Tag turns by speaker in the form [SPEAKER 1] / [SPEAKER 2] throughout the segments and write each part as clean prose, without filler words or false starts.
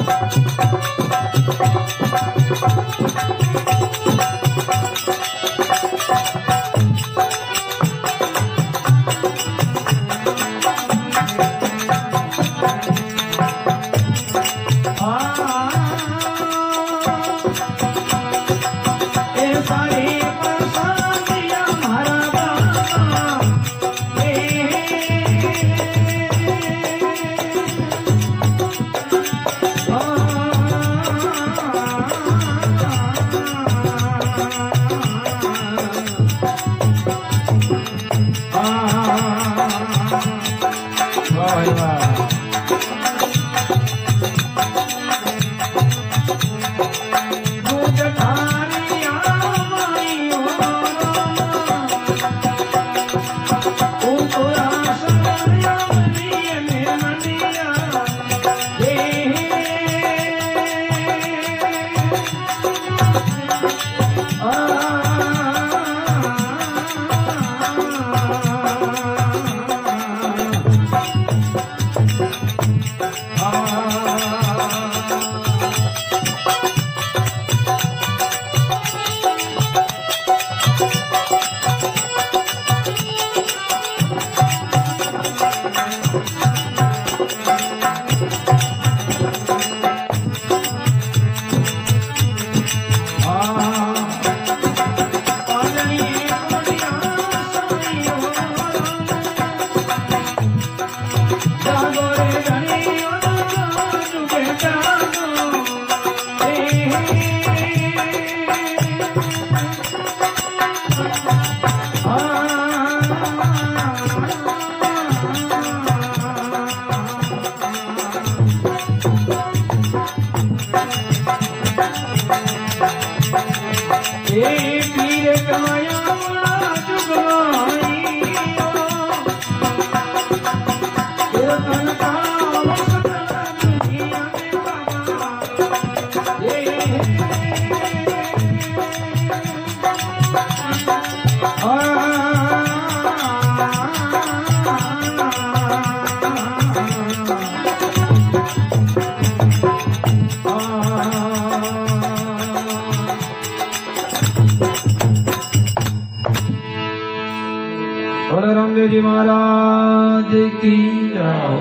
[SPEAKER 1] रामदेव जी महाराज की जय।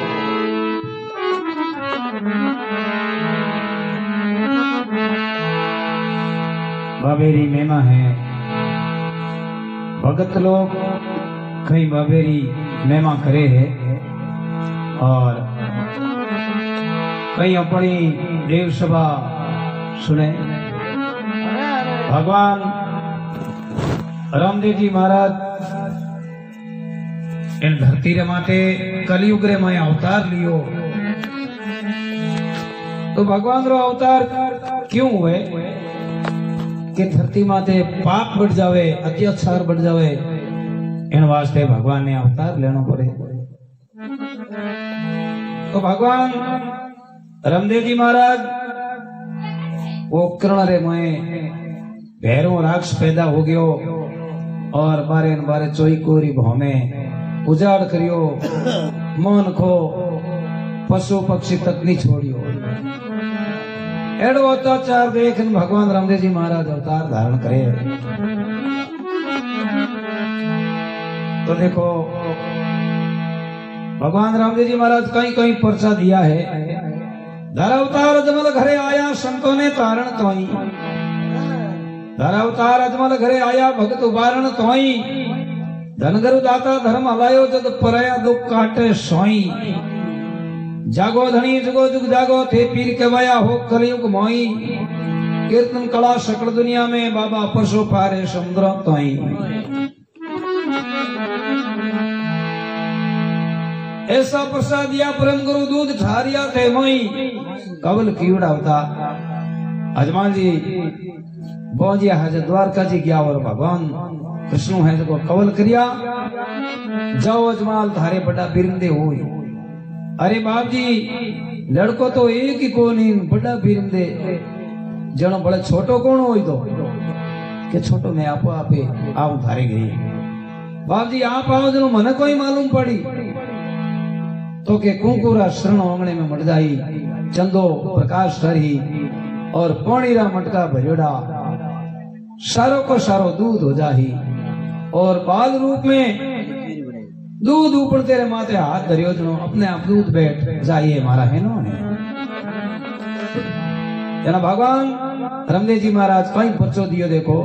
[SPEAKER 1] बाबेरी मेमा है भगत लोग कई बाबेरी मेमा करे है और कई अपनी देव सभा सुने। भगवान रामदेव जी महाराज इन धरती रे माटे कलयुग रे में अवतार लियो। तो भगवान रो अवतार क्यों हुए कि धरती माटे पाप बढ़ जावे, अत्याचार बढ़ जावे, इन वास्ते भगवान ने अवतार लेनो पड़े। तो भगवान रामदेव जी महाराज वो कर्ण रे में भैरव राक्षस पैदा हो गयो और बारे बारे चोई कोरी भौमे उजाड़ करियो, मन को पशु पक्षी तक नहीं छोड़ियो। एडो अत्याचार देख भगवान रामदेव जी महाराज अवतार धारण करे। तो देखो भगवान रामदेव जी महाराज कहीं कहीं पर्चा दिया है। धरावतार अजमल घरे आया संतों ने तारण तोई, धरावतार अजमल घरे आया भगत उबारण तोई, धनगरु दाता धर्म हवायो जद परया दुख काटे सोई, जागो धनी जुगो जुग जागो थे पीर कहवाया हो कलयुग मोई, कीर्तन कला सकल दुनिया में बाबा परसो पारे समुद्र तोई। ऐसा प्रसाद दिया परम गुरु दूध धारिया थे मोई, कवल कीड़ा होता अजमान जी बोजिया है द्वारका जी गया और भगवान कृष्ण है जो कवल करिया, जाओ अजमाल थारे बड़ा बिरंदे हो। अरे बाप जी लड़को तो एक ही को नहीं बड़ा बिरंदे जनो बड़ा छोटो कौन हो तो के छोटो मैं आपो आपे आऊ थारे गई। बाप जी आप आओ जनो मन कोई मालूम पड़ी तो के कुंकुरा शरण आंगणे में मट जाई चंदो प्रकाश करी और पानीरा मटका भरेड़ा सारो को सारो दूध हो जाही और बाल रूप में दूध ऊपर तेरे माथे हाथ धरियो जनो अपने आप दूध बैठ जाइए मारा है नो ने जना भगवान रामदेव जी महाराज कहीं परचो दियो देखो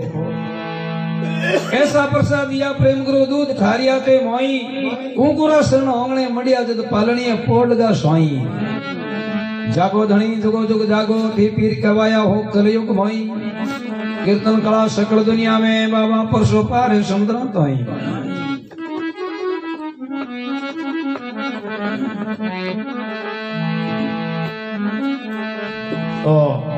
[SPEAKER 1] ऐसा प्रसाद दिया प्रेम करो दूध खारिया ते मोई कुंकुरा शरण होंगणे मडिया जद पालणीय पोडगा सोई जागो धनी जुगो जुग जागो थी पीर कवाया हो कलयुग मोई कीर्तन कला सकल दुनिया में बाबा परसो पार समुद्र तोई तो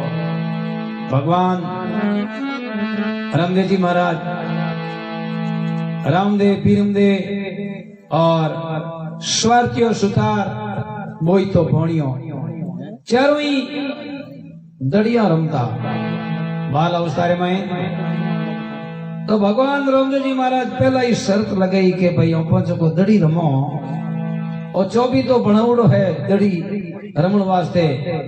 [SPEAKER 1] भगवान रामदेव जी महाराज रामदेव पीरमदेव और स्वार्थियों सुतार बोई तो भोणियों चारों ही दड़िया रमता बाल अवस्था में तो भगवान रामदेव जी महाराज पहला ही शर्त लगाई कि भाई पंच को दड़ी रमो और चौबी तो बनावड़ो है दड़ी रमण वास्ते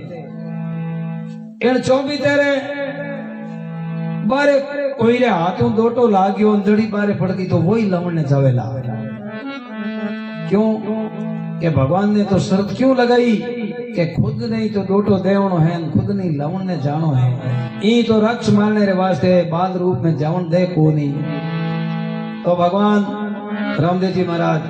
[SPEAKER 1] इन चौबी तेरे बारे कोई रे हाथों दोटो लाग्यो दड़ी बारे पड़ती तो वही लवण ने जावेला क्यों कि भगवान ने तो शर्त क्यों लगाई कि खुद नहीं तो दोटो देवनो है खुद नहीं लवण ने जानो है ई तो रक्ष मारने रे वास्ते बाल रूप में जावन दे को नहीं तो भगवान रामदेव जी महाराज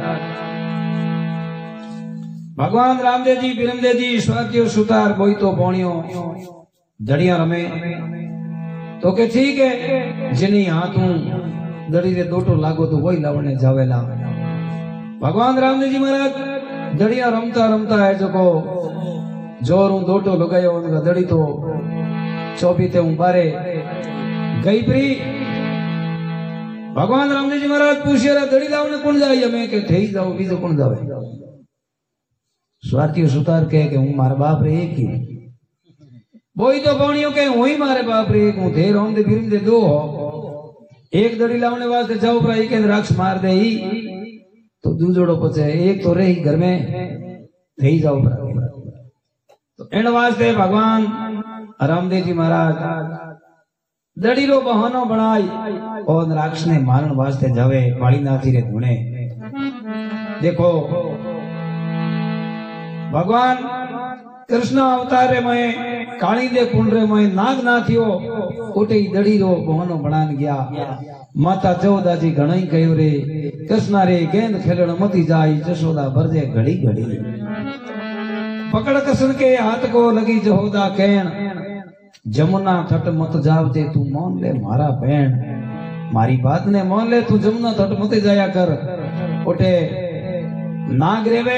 [SPEAKER 1] भगवान रामदेव जी पीरमदेव जी स्वातियो सुतार बोई तो बोणियो दड़िया रमे तो के ठीक है जिनी हाथों दड़ी रे दोटो लागो तो वही लवण ने जावेला भगवान रामदेव जी महाराज दड़िया रमता रमता है जो को जोरू दोटो लगायो उनका दड़ी तो चौबीते बारे गई प्री भगवान रामदेव जी महाराज पूछे दड़ी लावने कौन जाए मैं के थे जाओ बीजो कौन जावे स्वार्थी सुतार के हूँ मारा बाप रे एक ही बोई तो बोणियों के हूँ ही मारे बाप रे एक हूँ थे रामदेव पीरमदेव दो हो एक दड़ी लावने वास्ते जाओ पर एक राक्ष मार दे ही तो दू जोड़ो पचे एक तो रही घर में थे जाओ तो इन वास्ते भगवान रामदेव जी महाराज दड़ी रो बहानो बनाई और राक्ष ने मारन वास्ते जावे कालीनाथी रे धुने देखो भगवान कृष्ण अवतार में काली दे कुंड रे में नागनाथियो उठे दड़ी रो बहानो बनान गया माता चौदा जी घणई कहो रे कृष्णा रे गेंद खेलण मती जाई जशोदा भरजे घड़ी घड़ी पकड़ कृष्ण के हाथ को लगी जहोदा कहन जमुना तट मत जावते तू मान ले मारा बहन मारी बात ने मान ले तू जमुना तट मत जाया कर उठे नाग रेवे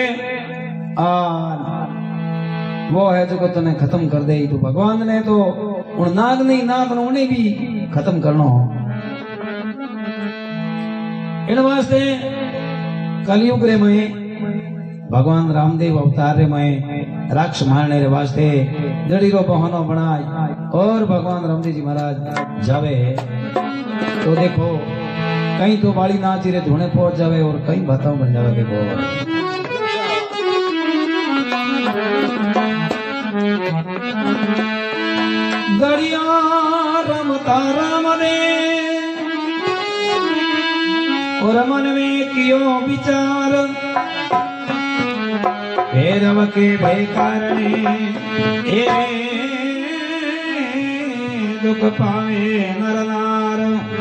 [SPEAKER 1] वो है जो को तने खत्म कर दे तो भगवान ने तो उन नाग नहीं नाग उन्हें भी खत्म करना हो इन वास्ते कलयुग रे में भगवान रामदेव अवतार रे में राक्ष मारने रे वास्ते दड़ी रो बहानो बनाए और भगवान रामदेव जी महाराज जावे तो देखो कहीं तो बाड़ी नाची रे धुने पहुंच जावे और कहीं बताओ बन जावे के दड़िया रमता राम ने और मन में कियो विचार भैरव के भय कारणे दुख पावे नर नार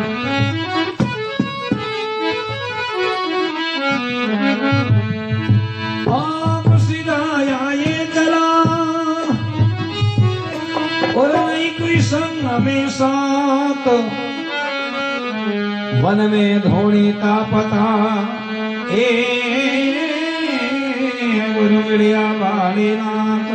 [SPEAKER 1] आप सीधा आए चला और नहीं कोई संग में साथ वन में धोनी का पता गुरु मिलिया बालीनाथ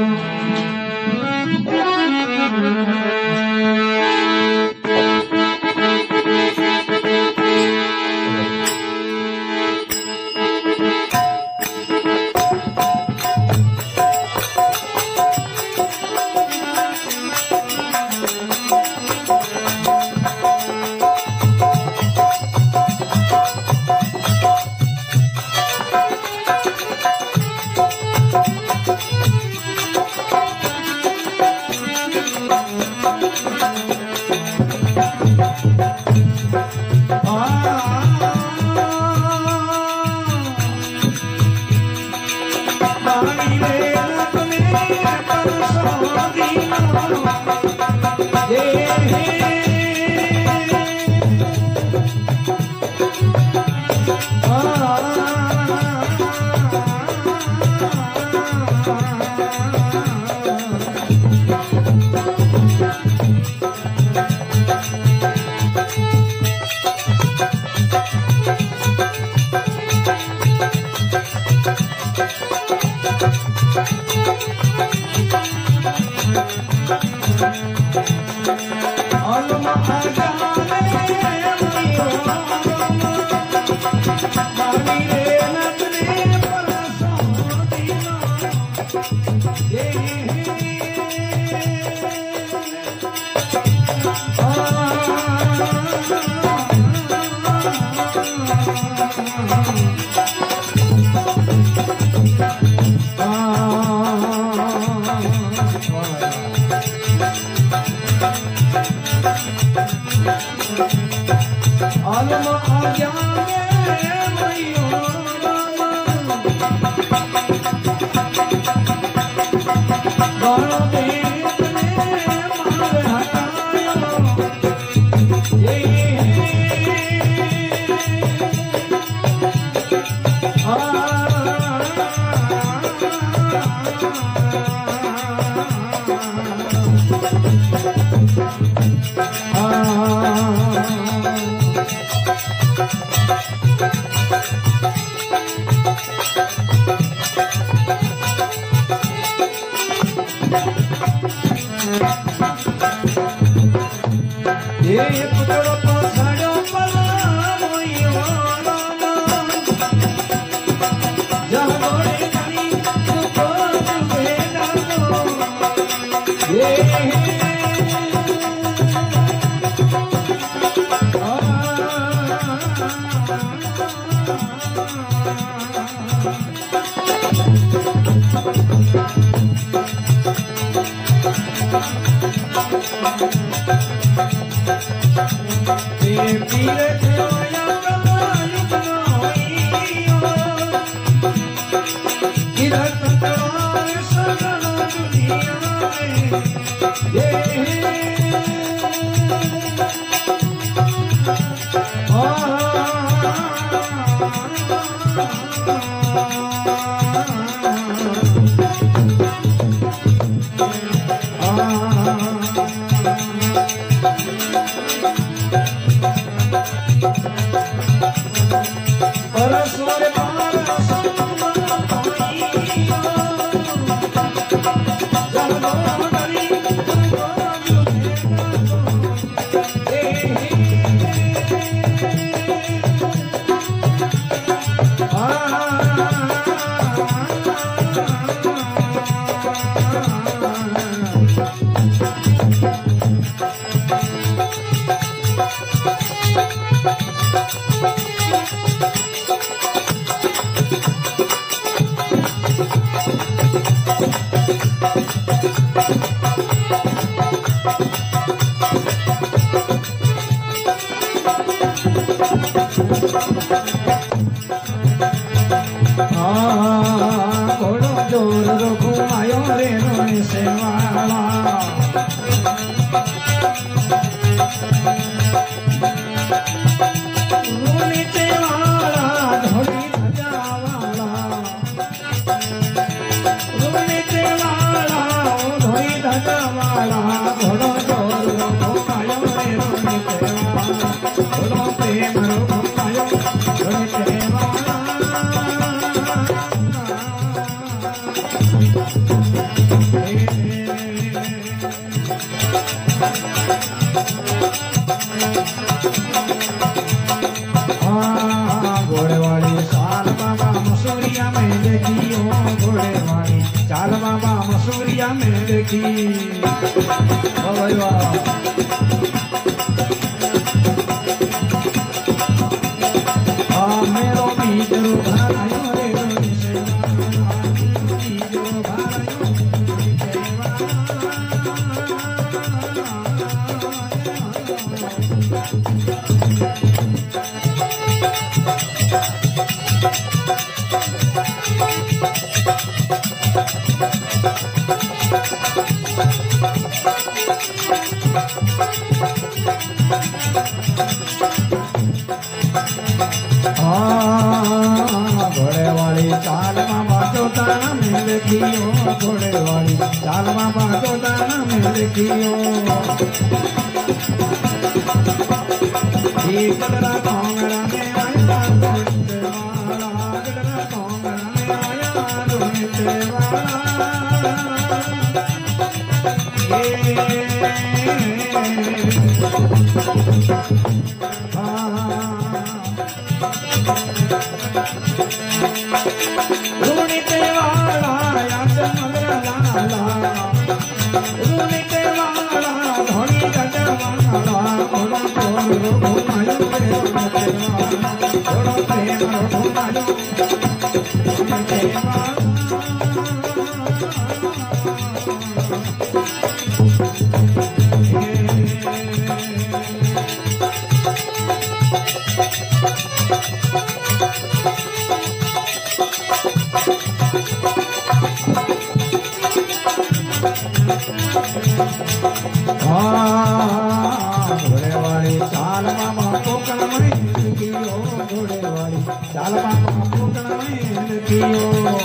[SPEAKER 2] घोड़ेवाली चाल मामा कोकण में कियो घोड़ेवाली चाल मामा कोकण में कियो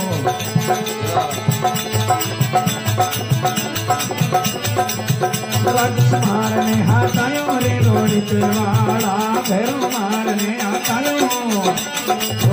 [SPEAKER 2] मारने हाथायो रे रोड़ी वाला भैरो मारने हाथायो